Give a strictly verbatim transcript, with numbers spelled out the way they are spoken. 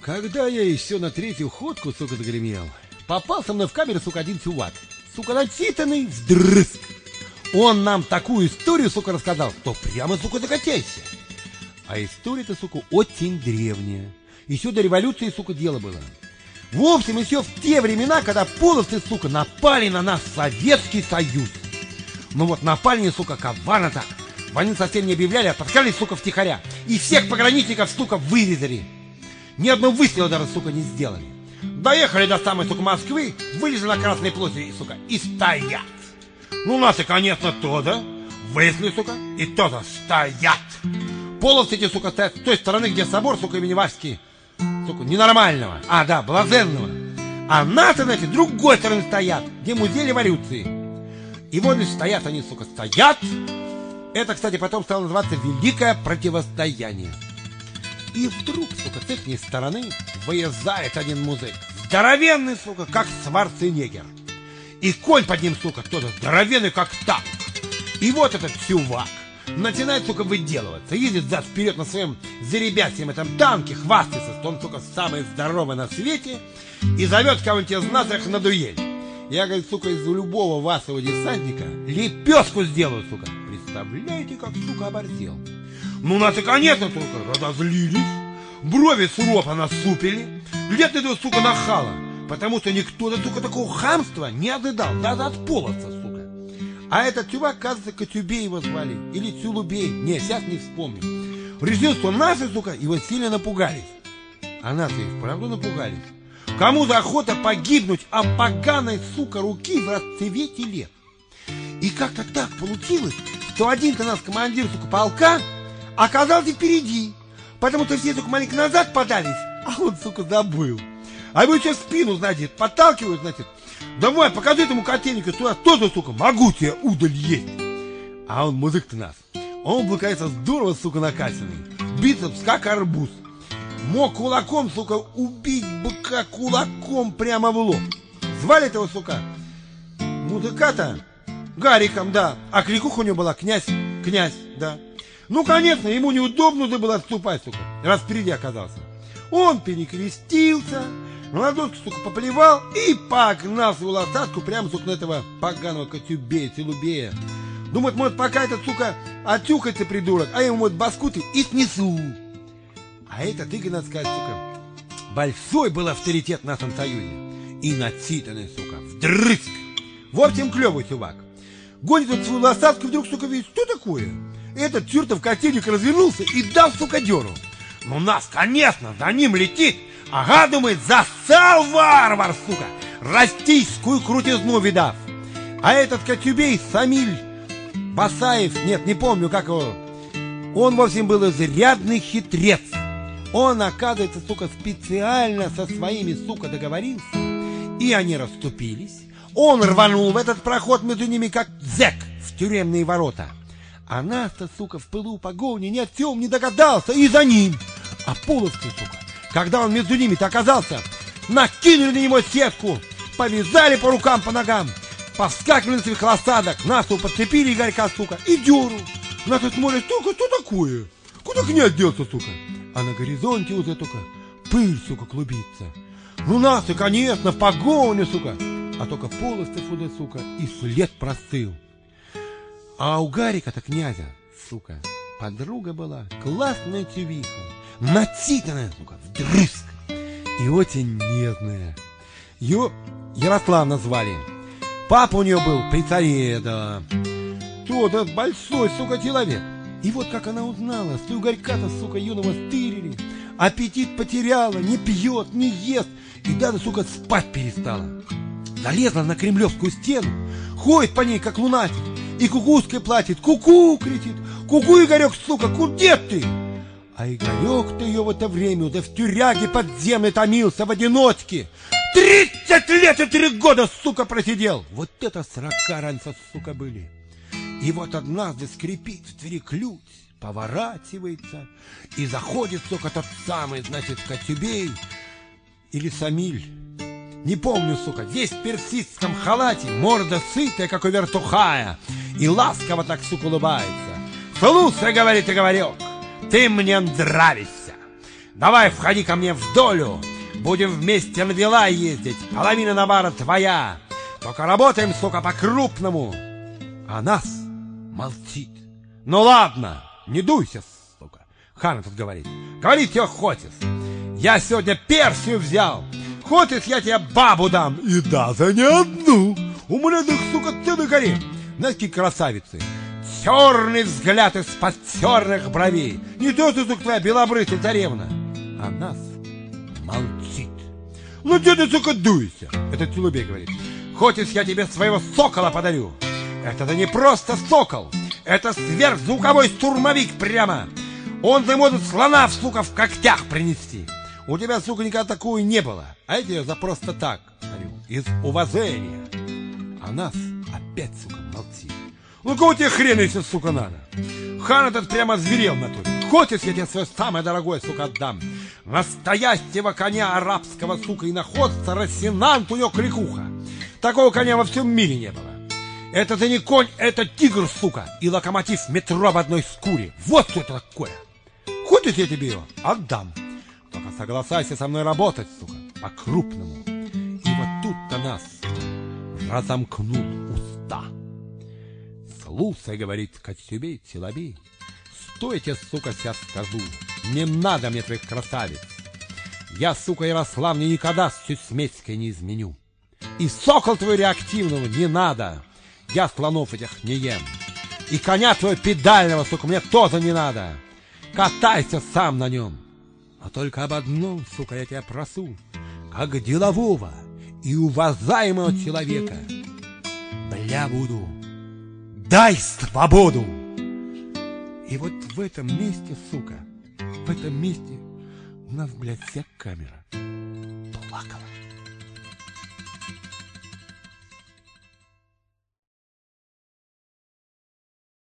Когда я еще на третью ходку, сука, загремел, попался мне в камеру, сука, один чувак. Сука, начитанный вдрызг. Он нам такую историю, сука, рассказал, что прямо, сука, закатяйся. А история-то, сука, очень древняя. Еще до революции, сука, дело было. В общем, еще в те времена, когда половцы, сука, напали на нас, Советский Союз. Ну вот напали, сука, коварно так. Войны совсем не объявляли, а подкрались, сука, втихаря. И всех пограничников, сука, вырезали. Ни одного выстрела даже, сука, не сделали. Доехали до самой, сука, Москвы, вылезли на Красной площади, сука, и стоят. Ну, нас и, конечно, тоже. Вылезли, сука, и тоже стоят. Половцы эти, сука, стоят с той стороны, где собор, сука, имени Васьки, сука, ненормального. А, да, блаженного. А наши, значит, с другой стороны стоят, где музей революции. И вот, значит, стоят они, сука, стоят. Это, кстати, потом стало называться Великое противостояние. И вдруг, сука, с их стороны выезжает один музык. Здоровенный, сука, как Шварценеггер. И конь под ним, сука, тоже здоровенный, как танк. И вот этот чувак начинает, сука, выделываться. Едет зад вперед на своем заребятьем этом танке, хвастается, что он, сука, самый здоровый на свете. И зовет кого-нибудь из нас их на дуэль. Я, говорит, сука, из любого вашего десантника лепешку сделаю, сука. Представляете, как, сука, оборзел. Ну, нас и, конечно, только разозлились, брови сурово насупили, лет этого, сука, нахала, потому что никто, сука, такого хамства не ожидал, даже от половца, сука. А этот чувак, кажется, Кочубей его звали, или Цюлубей, не, сейчас не вспомню. Решил, что наши, сука, его сильно напугались. А наши и вправду напугались. Кому за охота погибнуть от поганой, сука, руки в расцвете лет. И как-то так получилось, что один-то наш командир, сука, полка оказался впереди, потому что все, сука, маленько назад подались, а он, сука, забыл. А его сейчас в спину, значит, подталкивают, значит, давай, покажи этому котельнику, что я тоже, сука, могу тебе удаль есть. А он музык-то нас. Он, блукается, здорово, сука, накачанный. Бицепс, как арбуз. Мог кулаком, сука, убить быка кулаком прямо в лоб. Звали этого, сука, музыка-то Гариком, да, а кликуха у него была князь, князь, да. Ну, конечно, ему неудобно было отступать, сука, раз впереди оказался. Он перекрестился, на ладошку, сука, поплевал и погнал свою лошадку прямо, сука, на этого поганого Кочубея, Целубея. Думает, может, пока этот, сука, отчухается, придурок, а ему, вот, баскуты и снесу. А этот, Игорь, надо сказать, сука, большой был авторитет в нашем союзе. И начитанный, сука, вдрызг. В общем, клевый чувак. Гонит он свою лошадку, вдруг, сука, видит, что такое? Этот чертов котельник развернулся и дал, сука, дёру. Ну, нас, конечно, за ним летит. Ага, думает, засал варвар, сука, российскую крутизну видав. А этот Кочубей, Самиль Басаев, нет, не помню, как его. Он, в общем, был изрядный хитрец. Он, оказывается, сука, специально со своими, сука, договорился. И они расступились. Он рванул в этот проход между ними, как зэк в тюремные ворота. А нас-то, сука, в пылу погони ни о чем не догадался, и за ним. А половцы, сука, когда он между ними-то оказался, накинули на него сетку, повязали по рукам, по ногам, повскакивали на своих лошадок, нас подцепили, Игорька, сука, и дёру. Нас тут смотрят, сука, что такое? Куда князь делся, сука? А на горизонте уже, сука, пыль, сука, клубится. Ну нас и, конечно, в погоню, сука. А только полости сюда, сука, и след простыл. А у Гарика-то князя, сука, подруга была, классная чувиха, начитанная, сука, вдрызг, и очень нежная. Ее Ярославна звали. Папа у нее был при царе, да. Тот большой, сука, человек. И вот как она узнала, что у Гарька-то, сука, юного стырили, аппетит потеряла, не пьет, не ест, и даже, сука, спать перестала. Залезла на кремлевскую стену, ходит по ней, как лунатик, и кукушкой платит, ку-ку, кричит, ку-ку, Игорек, сука, куда ты? А Игорек-то ее в это время уже в тюряге подземной томился в одиночке. Тридцать лет и три года, сука, просидел. Вот это сорока раньше, сука, были. И вот однажды скрипит в двери ключ, поворачивается, и заходит, сука, тот самый, значит, Кочубей или Самиль. Не помню, сука, весь в персидском халате, морда сытая, как у вертухая, и ласково так, сука, улыбается. Слушай, говорит Игорек, ты мне нравишься. Давай входи ко мне в долю. Будем вместе на дела ездить. Половина навара твоя. Только работаем, сука, по-крупному. А нас молчит. Ну ладно, не дуйся, сука. Хан этот говорит. Говорит тебе Хотис. Я сегодня Персию взял. Хотис, я тебе бабу дам. И да, за не одну. У меня, так, сука, целый гарем. Знаешь, какие красавицы. Черный взгляд из-под черных бровей. Не то, что, сука, твоя белобрысая царевна. А нас молчит. Ну, что ты, сука, дуйся? Это Целубей говорит. Хотис, я тебе своего сокола подарю. Это-то не просто сокол. Это сверхзвуковой штурмовик прямо. Он-то может слона, сука, в когтях принести. У тебя, сука, никогда такого не было. А я тебе за просто так дарю. Из уважения. А нас опять, сука, молчит. Ну, кого тебе хрен, если, сука, надо? Хан этот прямо зверел на то. Хотис, я тебе свое самое дорогое, сука, отдам. Настоящего коня арабского, сука, и находца Рассенант у него кликуха. Такого коня во всем мире не было. Это-то не конь, это тигр, сука, и локомотив метро в одной шкуре. Вот что это такое. Хотис, я тебе его отдам. Только согласайся со мной работать, сука, по-крупному. И вот тут-то нас разомкнут уста. Слушай, говорит Коцюбей, Целобей, что я тебе, сука, сейчас скажу? Не надо мне твоих красавиц. Я, сука, Ярославне никогда с Чесмецкой не изменю. И сокол твой реактивного не надо. Я слонов этих не ем. И коня твоего педального, сука, мне тоже не надо. Катайся сам на нем. Но только об одном, сука, я тебя прошу, как делового и уважаемого человека. Бля буду. Дай свободу! И вот в этом месте, сука, в этом месте у нас, блядь, вся камера плакала.